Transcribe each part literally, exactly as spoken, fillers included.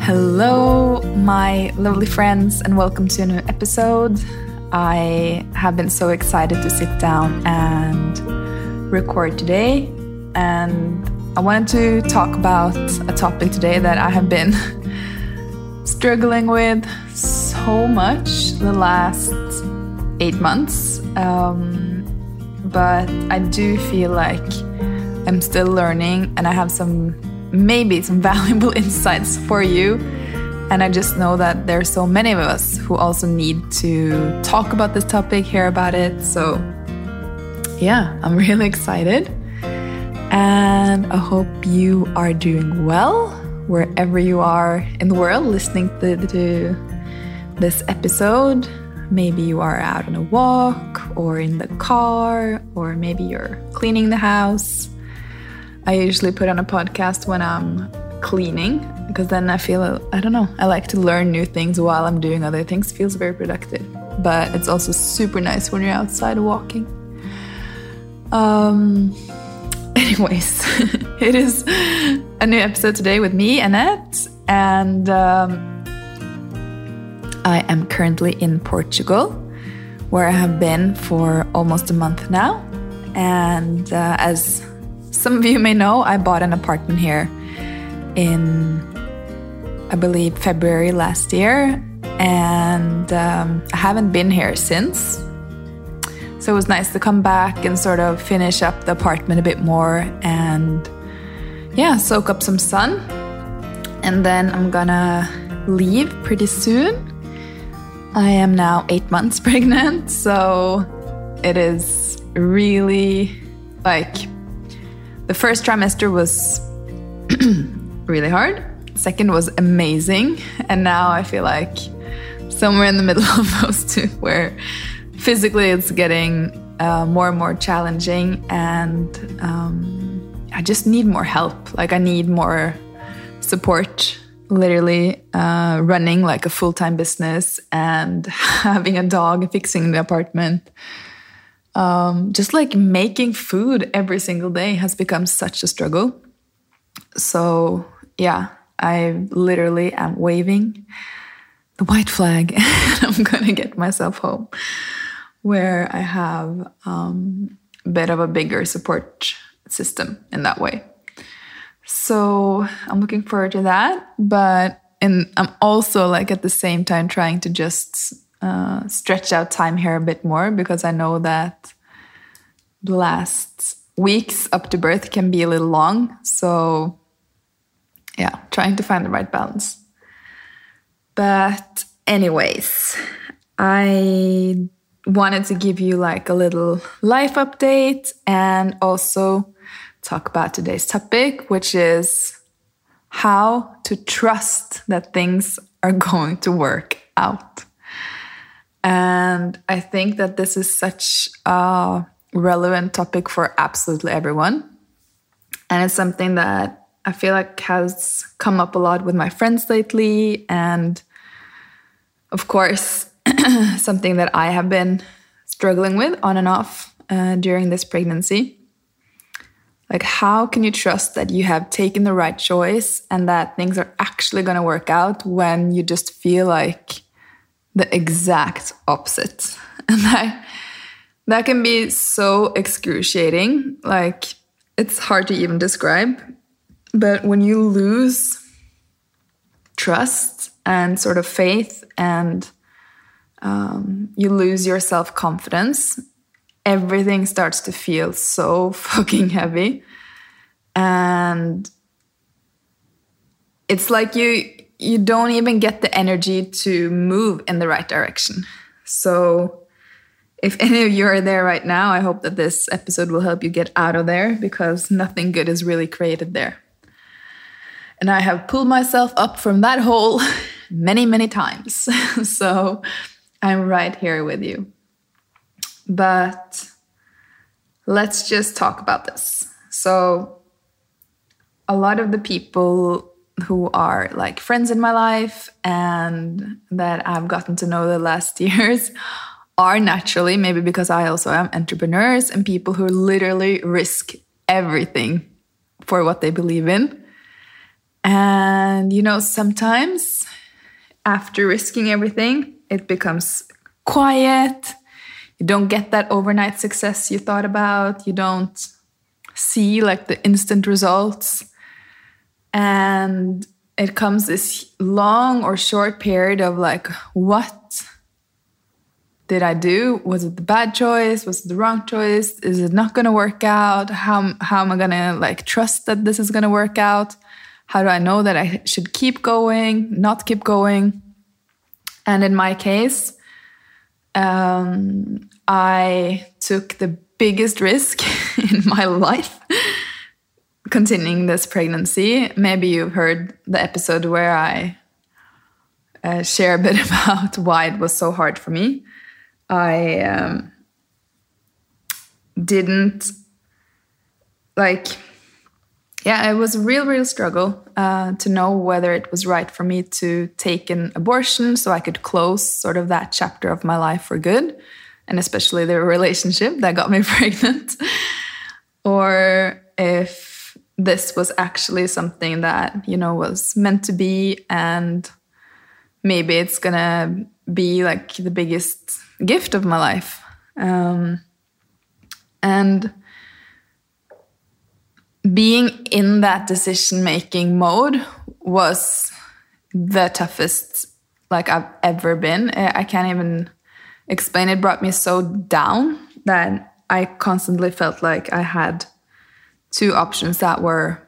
Hello, my lovely friends, and welcome to a new episode. I have been so excited to sit down and record today, and I wanted to talk about a topic today that I have been struggling with so much the last eight months, um, but I do feel like I'm still learning, and I have some maybe some valuable insights for you. And I just know that there are so many of us who also need to talk about this topic, hear about it. So yeah, I'm really excited. And I hope you are doing well wherever you are in the world listening to, to this episode. Maybe you are out on a walk or in the car, or maybe you're cleaning the house. I usually put on a podcast when I'm cleaning, because then I feel, I don't know, I like to learn new things while I'm doing other things. It feels very productive. But it's also super nice when you're outside walking. Um, anyways, it is a new episode today with me, Annette, and um, I am currently in Portugal, where I have been for almost a month now. And uh, as some of you may know, I bought an apartment here in, I believe, February last year, and um, I haven't been here since. So it was nice to come back and sort of finish up the apartment a bit more and, yeah, soak up some sun. And then I'm gonna leave pretty soon. I am now eight months pregnant, so it is really, like, the first trimester was really hard. Second was amazing. And now I feel like somewhere in the middle of those two, where physically it's getting uh, more and more challenging. And um, I just need more help. Like, I need more support, literally uh, running like a full-time business and having a dog, fixing the apartment. Um, just like making food every single day has become such a struggle. So yeah, I literally am waving the white flag and I'm gonna get myself home, where I have um, a bit of a bigger support system in that way. So I'm looking forward to that, but in, I'm also like at the same time trying to just uh, stretch out time here a bit more, because I know that the last weeks up to birth can be a little long. So yeah, trying to find the right balance. But anyways, I wanted to give you like a little life update and also talk about today's topic, which is how to trust that things are going to work out. And I think that this is such a relevant topic for absolutely everyone. And it's something that I feel like has come up a lot with my friends lately. And of course, something that I have been struggling with on and off uh, during this pregnancy. Like, how can you trust that you have taken the right choice and that things are actually going to work out when you just feel like the exact opposite? And that, that can be so excruciating. Like, it's hard to even describe. But when you lose trust and sort of faith, and um, you lose your self-confidence, everything starts to feel so fucking heavy. And it's like you you don't even get the energy to move in the right direction. So if any of you are there right now, I hope that this episode will help you get out of there, because nothing good is really created there. And I have pulled myself up from that hole many, many times. So I'm right here with you. But let's just talk about this. So a lot of the people who are like friends in my life and that I've gotten to know the last years are naturally, maybe because I also am, entrepreneurs and people who literally risk everything for what they believe in. And, you know, sometimes after risking everything, it becomes quiet. You don't get that overnight success you thought about. You don't see like the instant results. And it comes this long or short period of like, what did I do? Was it the bad choice? Was it the wrong choice? Is it not going to work out? How, how am I going to like trust that this is going to work out? How do I know that I should keep going, not keep going? And in my case, um, I took the biggest risk in my life continuing this pregnancy. Maybe you've heard the episode where I uh, share a bit about why it was so hard for me. I um, didn't like, yeah, it was a real, real struggle uh, to know whether it was right for me to take an abortion so I could close sort of that chapter of my life for good, and especially the relationship that got me pregnant, or if this was actually something that, you know, was meant to be, and maybe it's gonna be like the biggest gift of my life. Um, and being in that decision-making mode was the toughest like I've ever been. I can't even explain. It brought me so down that I constantly felt like I had two options that were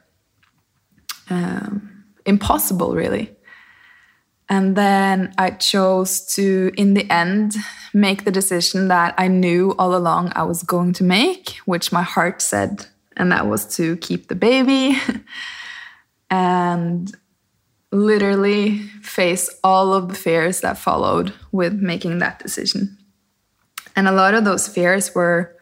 um, impossible, really. And then I chose to, in the end, make the decision that I knew all along I was going to make, which my heart said, and that was to keep the baby and literally face all of the fears that followed with making that decision. And a lot of those fears were,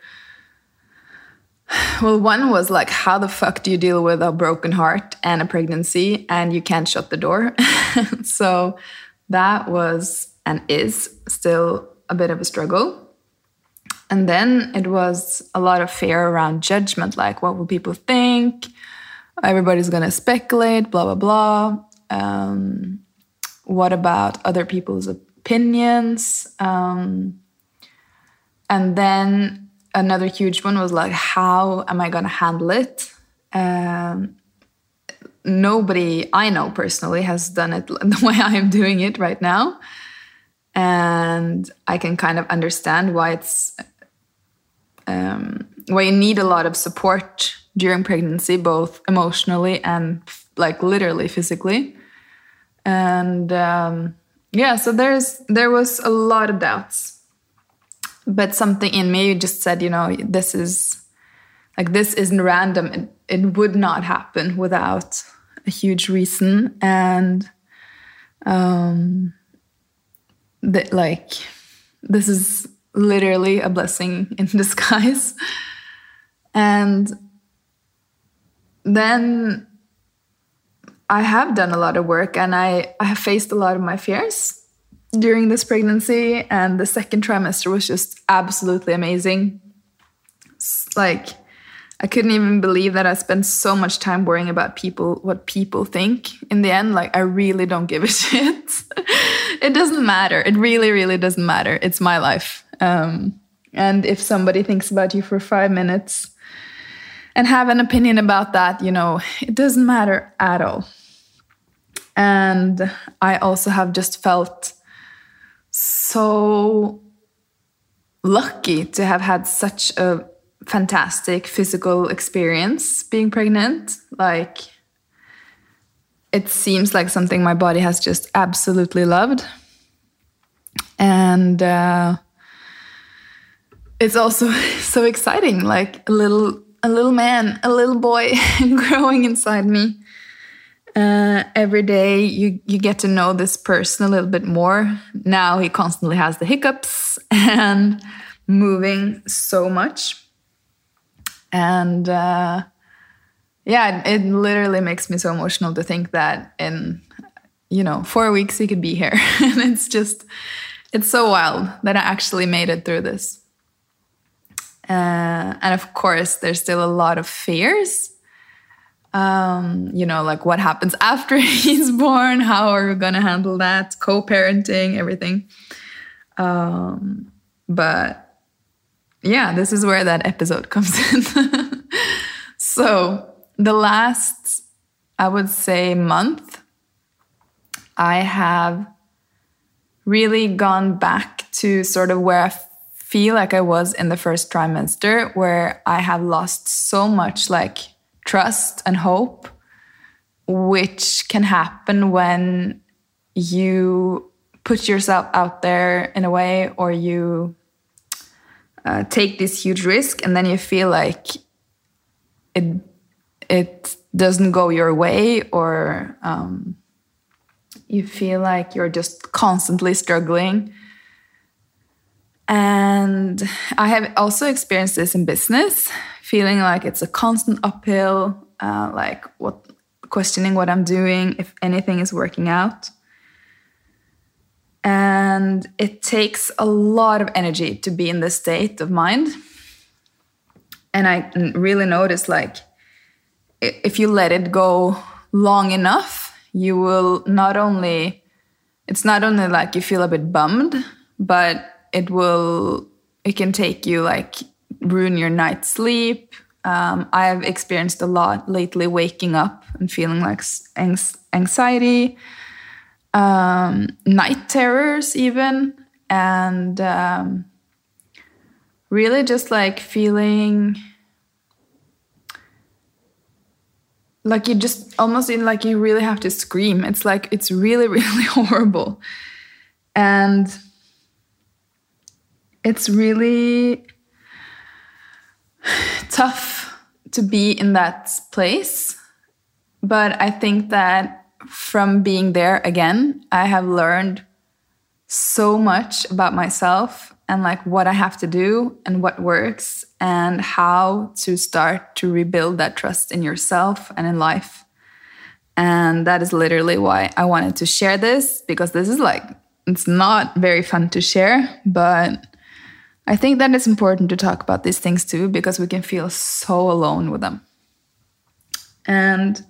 well, one was like, how the fuck do you deal with a broken heart and a pregnancy and you can't shut the door? So that was and is still a bit of a struggle. And then it was a lot of fear around judgment, like what will people think? Everybody's going to speculate, blah, blah, blah. Um, what about other people's opinions? Um, and then another huge one was like, how am I going to handle it? Um, nobody I know personally has done it the way I am doing it right now. And I can kind of understand why it's um, why you need a lot of support during pregnancy, both emotionally and like literally physically. And um, yeah, so there's there was a lot of doubts. But something in me just said, you know, this is like this isn't random. It, it would not happen without a huge reason. And um, that like this is literally a blessing in disguise. And then I have done a lot of work, and I, I have faced a lot of my fears during this pregnancy, and the second trimester was just absolutely amazing. It's like, I couldn't even believe that I spent so much time worrying about people, what people think. In the end, like, I really don't give a shit. It doesn't matter. It really, really doesn't matter. It's my life. Um, and if somebody thinks about you for five minutes and have an opinion about that, you know, it doesn't matter at all. And I also have just felt so lucky to have had such a fantastic physical experience being pregnant. Like, it seems like something my body has just absolutely loved. And uh, it's also so exciting, like a little a little man, a little boy growing inside me. Uh, every day you, you get to know this person a little bit more. Now he constantly has the hiccups and moving so much. And uh, yeah, it, it literally makes me so emotional to think that in, you know, four weeks he could be here. And it's just, it's so wild that I actually made it through this. Uh, and of course, there's still a lot of fears. Um, you know, like what happens after he's born, how are we going to handle that, co-parenting, everything. Um, but yeah, this is where that episode comes in. So the last, I would say, month, I have really gone back to sort of where I feel like I was in the first trimester, where I have lost so much like trust and hope, which can happen when you put yourself out there in a way, or you uh, take this huge risk, and then you feel like it it doesn't go your way, or um, you feel like you're just constantly struggling. And I have also experienced this in business, feeling like it's a constant uphill, uh, like what, questioning what I'm doing, if anything is working out. And it takes a lot of energy to be in this state of mind. And I really noticed, like, if you let it go long enough, you will not only, it's not only like you feel a bit bummed, but it will, it can take you, like, ruin your night's sleep. Um, I have experienced a lot lately, waking up and feeling like anxiety, um, night terrors even, and um, really just like feeling like you just almost in like you really have to scream. It's like, it's really, really horrible. And it's really tough to be in that place. But I think that from being there again, I have learned so much about myself and like what I have to do and what works and how to start to rebuild that trust in yourself and in life. And that is literally why I wanted to share this, because this is like, it's not very fun to share, but I think that it's important to talk about these things too, because we can feel so alone with them. And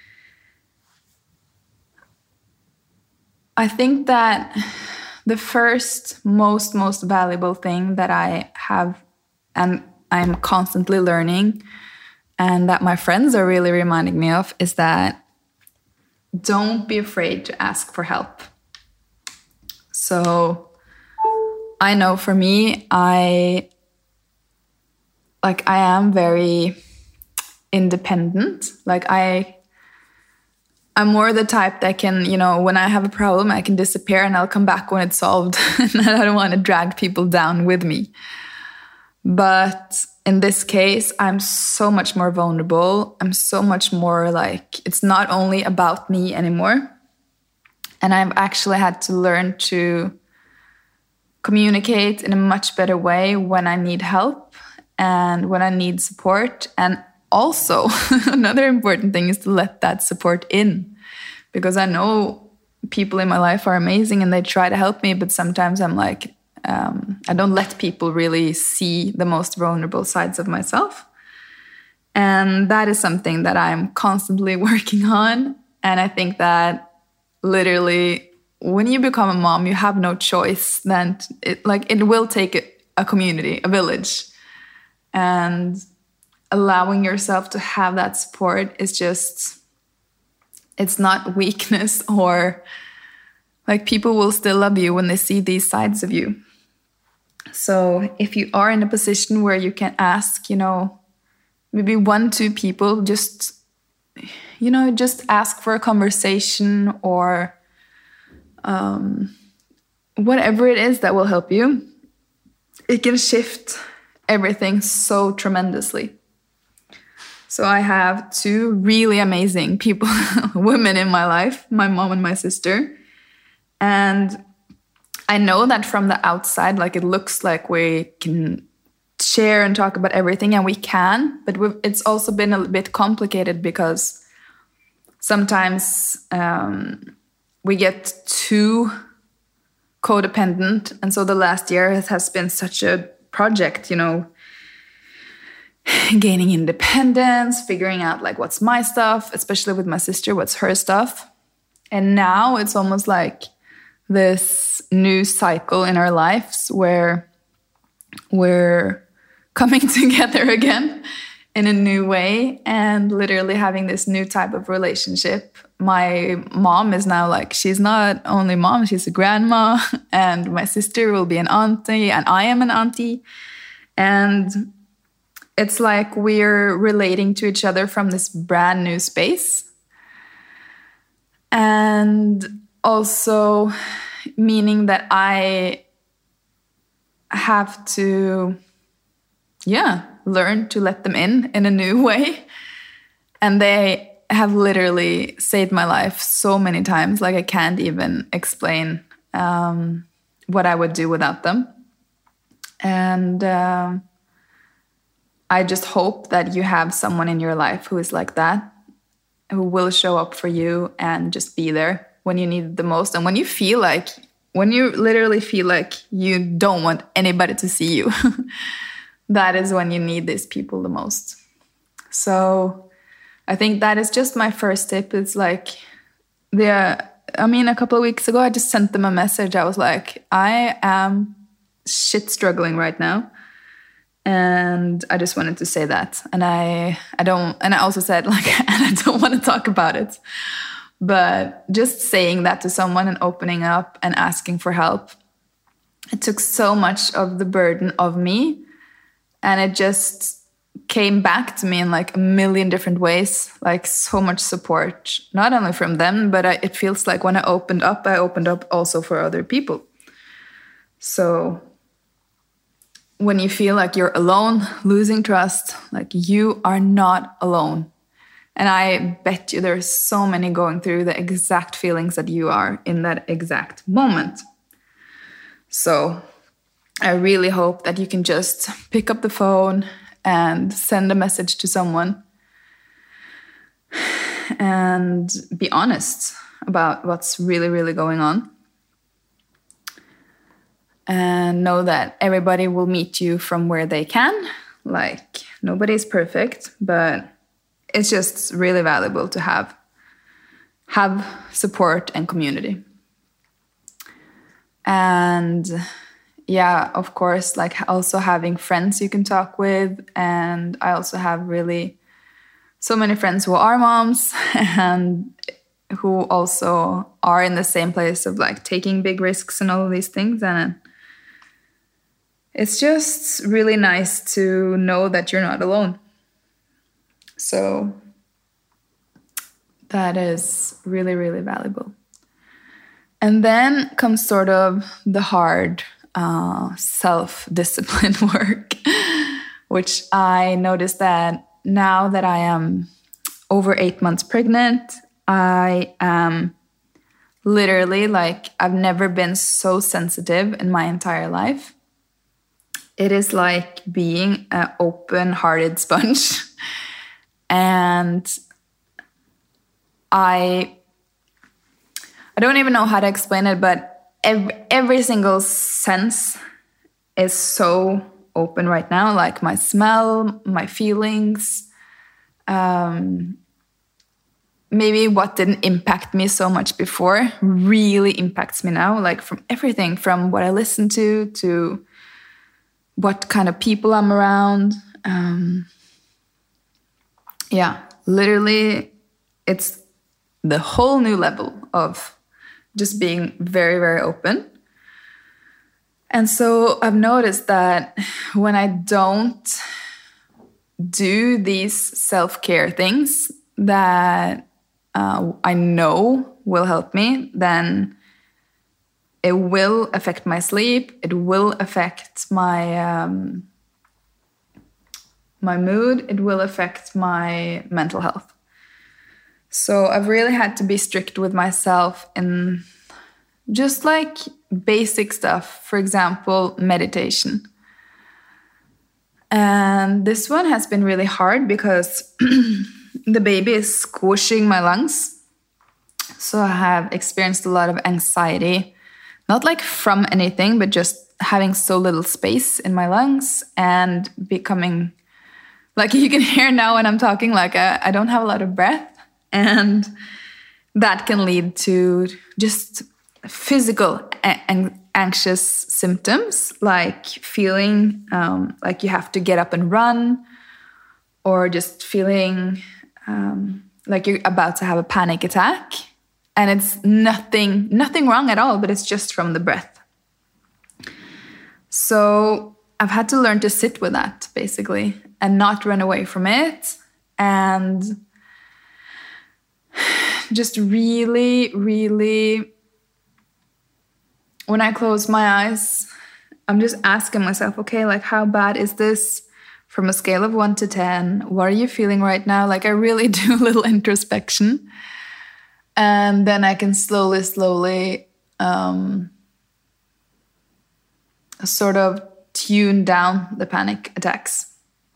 I think that the first most, most valuable thing that I have, and I'm constantly learning, and that my friends are really reminding me of, is that don't be afraid to ask for help. So I know for me, I like I am very independent. Like I, I'm more the type that can, you know, when I have a problem, I can disappear and I'll come back when it's solved. And I don't want to drag people down with me. But in this case, I'm so much more vulnerable. I'm so much more like, it's not only about me anymore. And I've actually had to learn to communicate in a much better way when I need help and when I need support. And also, another important thing is to let that support in, because I know people in my life are amazing and they try to help me, but sometimes I'm like, um, I don't let people really see the most vulnerable sides of myself. And that is something that I'm constantly working on. And I think that literally, when you become a mom, you have no choice. Then it like it will take a, a community, a village, and allowing yourself to have that support is just, it's not weakness, or like people will still love you when they see these sides of you. So if you are in a position where you can ask, you know, maybe one, two people, just, you know, just ask for a conversation, or Um, whatever it is that will help you, it can shift everything so tremendously. So I have two really amazing people, women in my life, my mom and my sister. And I know that from the outside, like it looks like we can share and talk about everything, and we can, but we've, it's also been a bit complicated because sometimes um, we get too codependent. And so the last year has been such a project, you know, gaining independence, figuring out like what's my stuff, especially with my sister, what's her stuff. And now it's almost like this new cycle in our lives where we're coming together again in a new way and literally having this new type of relationship. My mom is now like, she's not only mom, she's a grandma, and my sister will be an auntie, and I am an auntie. And it's like we're relating to each other from this brand new space. And also meaning that I have to, yeah, learn to let them in in a new way. And they have literally saved my life so many times. Like I can't even explain um, what I would do without them. And uh, I just hope that you have someone in your life who is like that, who will show up for you and just be there when you need it the most. And when you feel like, when you literally feel like you don't want anybody to see you, that is when you need these people the most. So I think that is just my first tip. It's like, the, I mean, a couple of weeks ago, I just sent them a message. I was like, I am shit struggling right now. And I just wanted to say that. And I, I don't, and I also said like, and I don't want to talk about it. But just saying that to someone and opening up and asking for help, it took so much of the burden of me. And it just came back to me in like a million different ways, like so much support, not only from them, but I, it feels like when I opened up, I opened up also for other people. So when you feel like you're alone, losing trust, like you are not alone. And I bet you there's so many going through the exact feelings that you are in that exact moment. So I really hope that you can just pick up the phone and send a message to someone and be honest about what's really, really going on. And know that everybody will meet you from where they can. Like, nobody's perfect, but it's just really valuable to have, have support and community. And yeah, of course, like also having friends you can talk with. And I also have really so many friends who are moms and who also are in the same place of like taking big risks and all of these things. And it's just really nice to know that you're not alone. So that is really, really valuable. And then comes sort of the hard uh, self-discipline work, which I noticed that now that I am over eight months pregnant, I am literally like, I've never been so sensitive in my entire life. It is like being an open-hearted sponge. And I I don't even know how to explain it, but every, every single sense is so open right now. Like my smell, my feelings, um, maybe what didn't impact me so much before really impacts me now. Like from everything, from what I listen to, to what kind of people I'm around. Um, yeah, literally, it's the whole new level of just being very, very open. And so I've noticed that when I don't do these self-care things that uh, I know will help me, then it will affect my sleep. It will affect my um, my mood. It will affect my mental health. So I've really had to be strict with myself in just like basic stuff. For example, meditation. And this one has been really hard because the baby is squishing my lungs. So I have experienced a lot of anxiety, not like from anything, but just having so little space in my lungs and becoming Like you can hear now when I'm talking, like I, I don't have a lot of breath. And that can lead to just physical and anxious symptoms, like feeling um, like you have to get up and run, or just feeling um, like you're about to have a panic attack. And it's nothing, nothing wrong at all, but it's just from the breath. So I've had to learn to sit with that, basically, and not run away from it. And just really, really, when I close my eyes, I'm just asking myself, okay, like how bad is this from a scale of one to ten? What are you feeling right now? Like I really do a little introspection. And then I can slowly, slowly um, sort of tune down the panic attacks.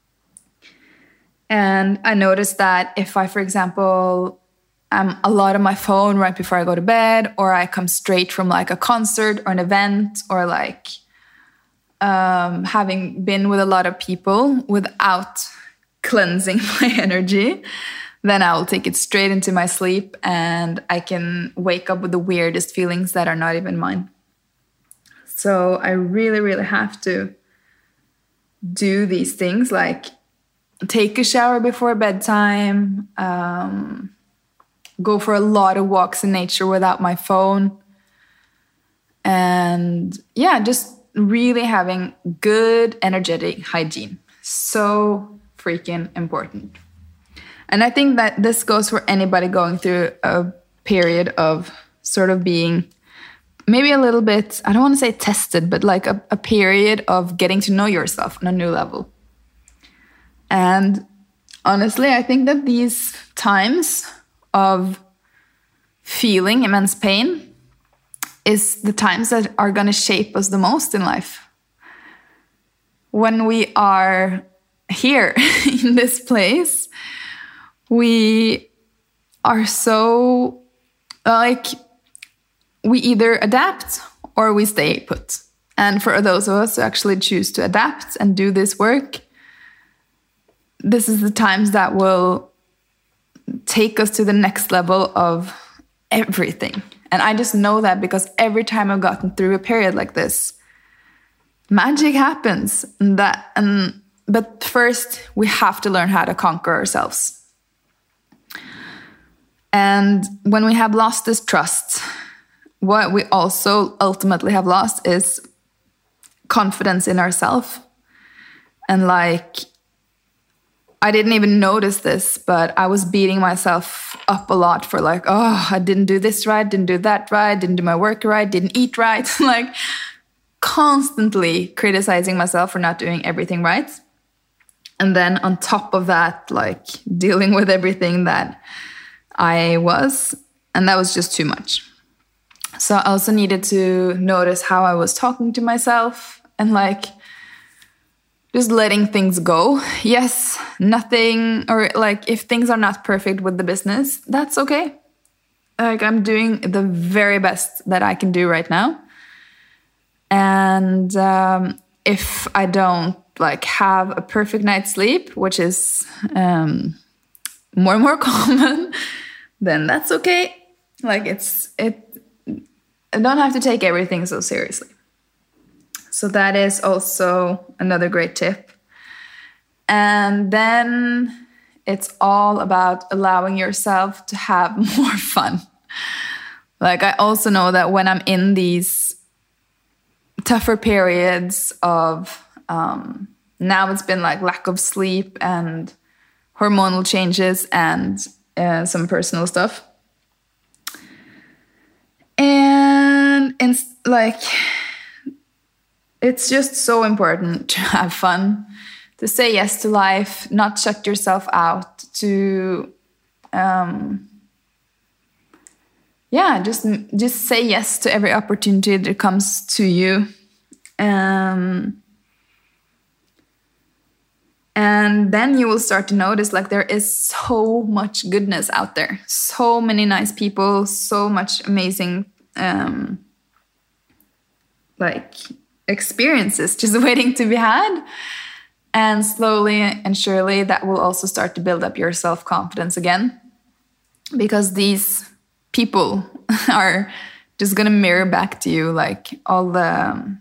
And I noticed that if I, for example, I'm a lot on my phone right before I go to bed, or I come straight from like a concert or an event, or like um, having been with a lot of people without cleansing my energy, then I will take it straight into my sleep and I can wake up with the weirdest feelings that are not even mine. So I really, really have to do these things, like take a shower before bedtime, um, go for a lot of walks in nature without my phone. And yeah, just really having good energetic hygiene. So freaking important. And I think that this goes for anybody going through a period of sort of being maybe a little bit, I don't want to say tested, but like a, a period of getting to know yourself on a new level. And honestly, I think that these times of feeling immense pain is the times that are going to shape us the most in life. When we are here in this place, we are so, like, we either adapt or we stay put. And for those of us who actually choose to adapt and do this work, this is the times that will take us to the next level of everything. And I just know that because every time I've gotten through a period like this, magic happens. And that, and, but first, we have to learn how to conquer ourselves. And when we have lost this trust, what we also ultimately have lost is confidence in ourselves. And like, I didn't even notice this, but I was beating myself up a lot for like, oh, I didn't do this right, didn't do that right, didn't do my work right, didn't eat right. Like constantly criticizing myself for not doing everything right. And then on top of that, like dealing with everything that I was, and that was just too much. So I also needed to notice how I was talking to myself and like just letting things go. Yes, nothing, or like if things are not perfect with the business, that's okay. Like I'm doing the very best that I can do right now. And um, if I don't like have a perfect night's sleep, which is um, more and more common, then that's okay. Like it's, it, I don't have to take everything so seriously. So that is also another great tip. And then it's all about allowing yourself to have more fun. Like I also know that when I'm in these tougher periods of, um, now it's been like lack of sleep and hormonal changes and uh, some personal stuff. And it's like, it's just so important to have fun, to say yes to life, not shut yourself out, to, um, yeah, just just say yes to every opportunity that comes to you. Um, and then you will start to notice like there is so much goodness out there, so many nice people, so much amazing, um, like experiences just waiting to be had. And slowly and surely that will also start to build up your self-confidence again. Because these people are just going to mirror back to you like all the...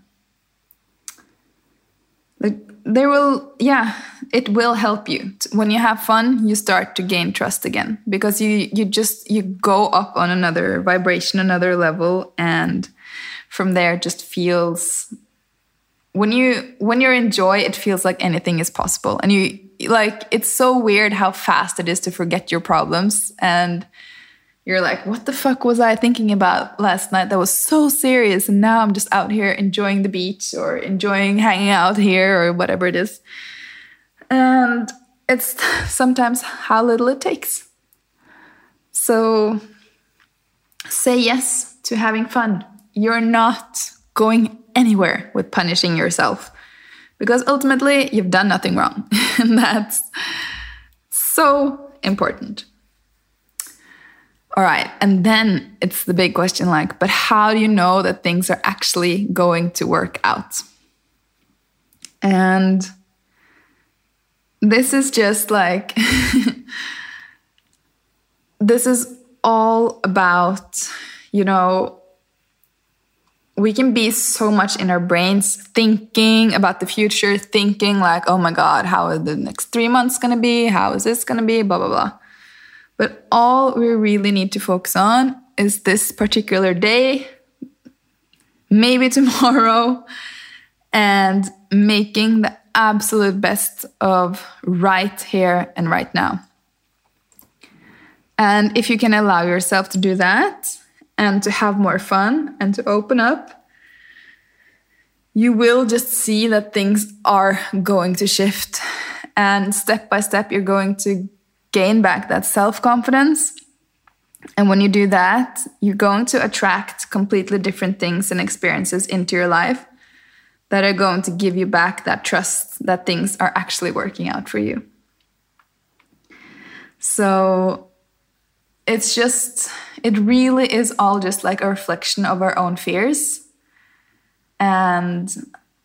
Like they will, yeah, it will help you. When you have fun, you start to gain trust again. Because you, you just, you go up on another vibration, another level. And from there it just feels... When you when you're in joy, it feels like anything is possible. And you like it's so weird how fast it is to forget your problems. And you're like, what the fuck was I thinking about last night? That was so serious. And now I'm just out here enjoying the beach or enjoying hanging out here or whatever it is. And it's sometimes how little it takes. So say yes to having fun. You're not going anywhere with punishing yourself, because ultimately you've done nothing wrong. And that's so important. All right, and then it's the big question, like, but how do you know that things are actually going to work out? And this is just like this is all about, you know, we can be so much in our brains thinking about the future, thinking like, oh my God, how are the next three months going to be? How is this going to be? Blah, blah, blah. But all we really need to focus on is this particular day, maybe tomorrow, and making the absolute best of right here and right now. And if you can allow yourself to do that, and to have more fun and to open up, you will just see that things are going to shift. And step by step, you're going to gain back that self-confidence. And when you do that, you're going to attract completely different things and experiences into your life that are going to give you back that trust that things are actually working out for you. So it's just, it really is all just like a reflection of our own fears. And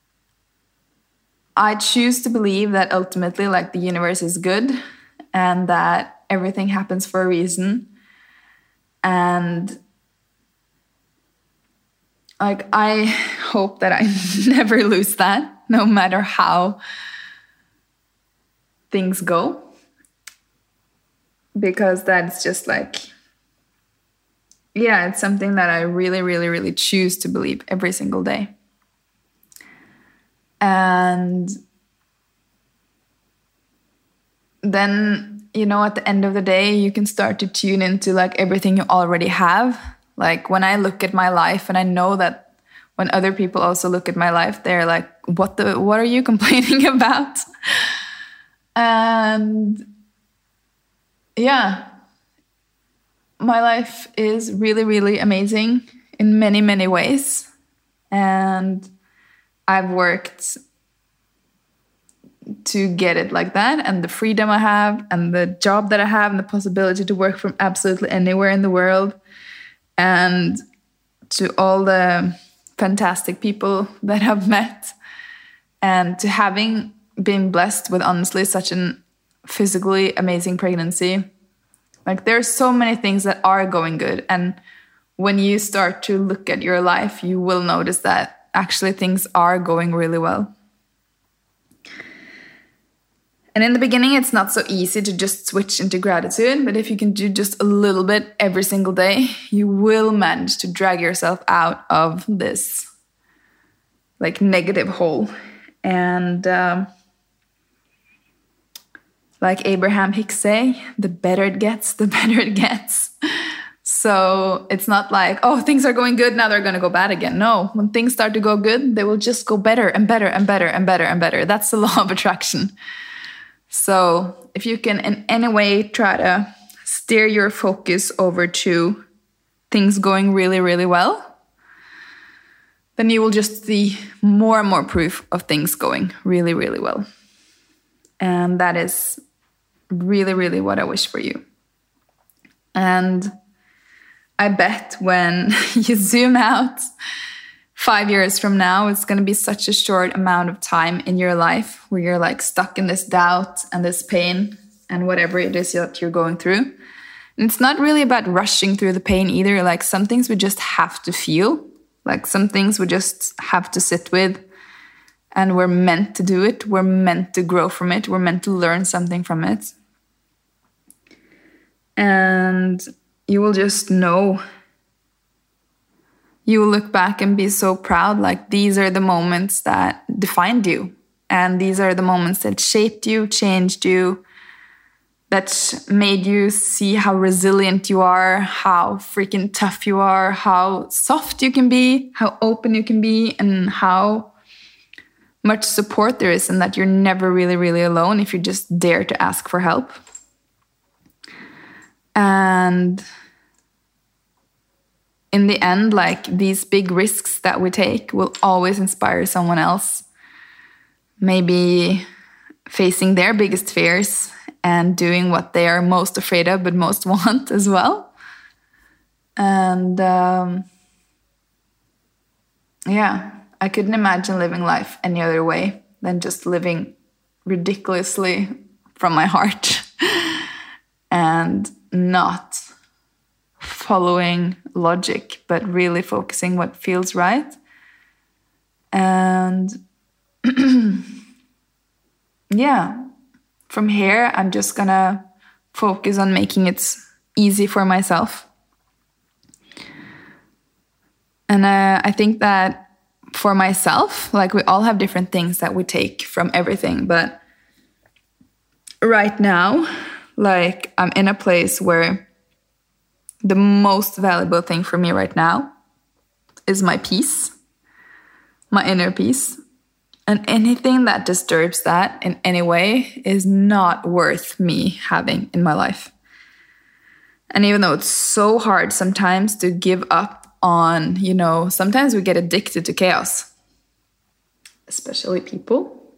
I choose to believe that ultimately, like, the universe is good and that everything happens for a reason. And like, I hope that I never lose that, no matter how things go. Because that's just like, yeah, it's something that I really, really, really choose to believe every single day. And then, you know, at the end of the day, you can start to tune into like everything you already have. Like when I look at my life, and I know that when other people also look at my life, they're like, what the, what are you complaining about? And yeah, my life is really, really amazing in many, many ways. And I've worked to get it like that. And the freedom I have, and the job that I have, and the possibility to work from absolutely anywhere in the world. And to all the fantastic people that I've met. And to having been blessed with, honestly, such an physically amazing pregnancy. Like, there are so many things that are going good. And when you start to look at your life, you will notice that actually things are going really well. And in the beginning, it's not so easy to just switch into gratitude. But if you can do just a little bit every single day, you will manage to drag yourself out of this like negative hole. And um, like Abraham Hicks say, the better it gets, the better it gets. So it's not like, oh, things are going good, now they're going to go bad again. No, when things start to go good, they will just go better and better and better and better and better. That's the law of attraction. So if you can in any way try to steer your focus over to things going really, really well, then you will just see more and more proof of things going really, really well. And that is really, really what I wish for you. And I bet when you zoom out five years from now, it's going to be such a short amount of time in your life where you're like stuck in this doubt and this pain and whatever it is that you're going through. And it's not really about rushing through the pain either. Like some things we just have to feel. Like some things we just have to sit with. And we're meant to do it. We're meant to grow from it. We're meant to learn something from it. And you will just know. You will look back and be so proud. Like these are the moments that defined you. And these are the moments that shaped you, changed you, that made you see how resilient you are, how freaking tough you are, how soft you can be, how open you can be, and how much support there is, and that you're never really, really alone if you just dare to ask for help. And in the end, like these big risks that we take will always inspire someone else. Maybe facing their biggest fears and doing what they are most afraid of but most want as well. And um, yeah, I couldn't imagine living life any other way than just living ridiculously from my heart and not following logic, but really focusing what feels right. And yeah, from here, I'm just gonna focus on making it easy for myself. And uh, I think that for myself, like we all have different things that we take from everything. But right now, like I'm in a place where the most valuable thing for me right now is my peace, my inner peace. And anything that disturbs that in any way is not worth me having in my life. And even though it's so hard sometimes to give up on, you know, sometimes we get addicted to chaos, especially people.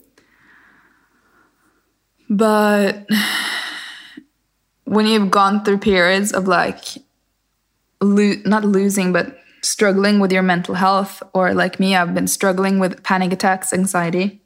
But when you've gone through periods of like, lo- not losing, but struggling with your mental health, or like me, I've been struggling with panic attacks, anxiety.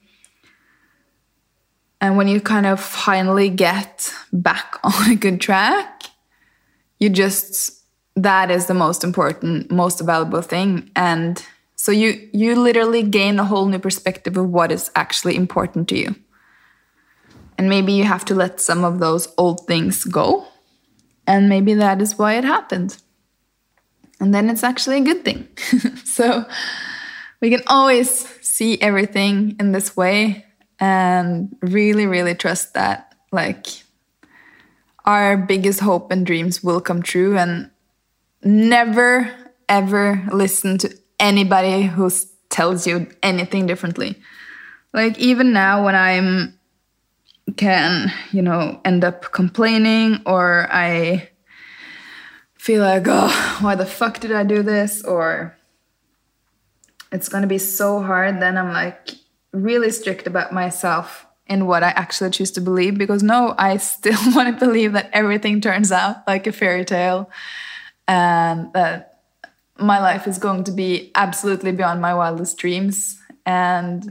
And when you kind of finally get back on a good track, you just, that is the most important, most valuable thing. And so you you literally gain a whole new perspective of what is actually important to you. And maybe you have to let some of those old things go. And maybe that is why it happened. And then it's actually a good thing. So we can always see everything in this way and really, really trust that like our biggest hope and dreams will come true, and never, ever listen to anybody who tells you anything differently. Like even now when I'm can, you know, end up complaining, or I feel like, oh, why the fuck did I do this? Or it's going to be so hard. Then I'm like really strict about myself in what I actually choose to believe. Because no, I still want to believe that everything turns out like a fairy tale. And that my life is going to be absolutely beyond my wildest dreams. And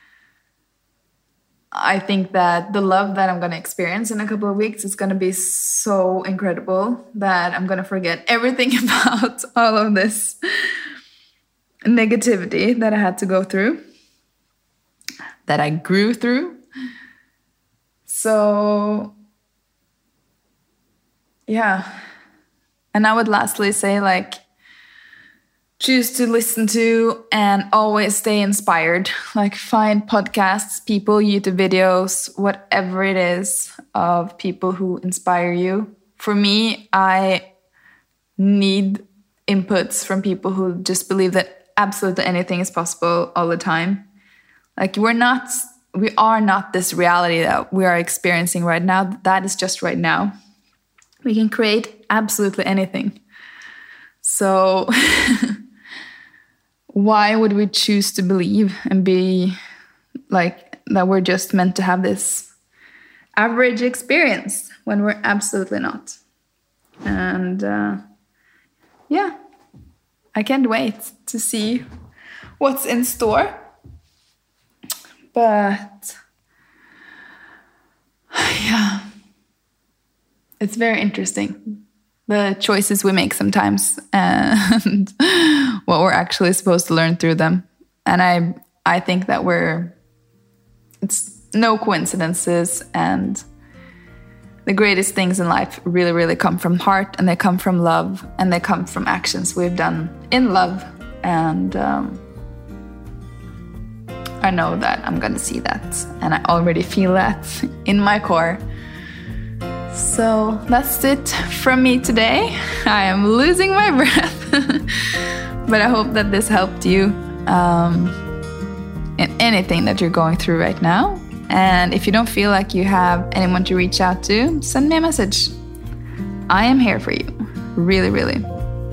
I think that the love that I'm going to experience in a couple of weeks is going to be so incredible that I'm going to forget everything about all of this negativity that I had to go through, that I grew through. So, yeah. And I would lastly say, like, choose to listen to and always stay inspired. Like find podcasts, people, YouTube videos, whatever it is of people who inspire you. For me, I need inputs from people who just believe that absolutely anything is possible all the time. Like we're not, we are not this reality that we are experiencing right now. That is just right now. We can create absolutely anything. So why would we choose to believe and be like that we're just meant to have this average experience when we're absolutely not? And uh, yeah, I can't wait to see what's in store. But yeah, it's very interesting, the choices we make sometimes and what we're actually supposed to learn through them. And I I think that we're, it's no coincidences, and the greatest things in life really, really come from heart, and they come from love, and they come from actions we've done in love. And um, I know that I'm gonna see that, and I already feel that in my core. So that's it from me today. I am losing my breath, but I hope that this helped you um, in anything that you're going through right now. And if you don't feel like you have anyone to reach out to, send me a message. I am here for you, really, really.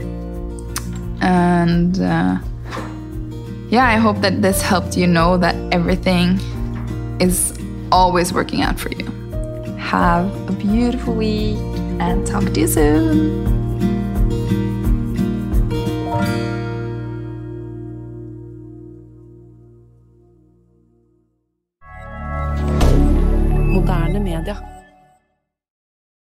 And uh, yeah, I hope that this helped you know that everything is always working out for you. Have a beautiful week and talk to you soon. Moderne media.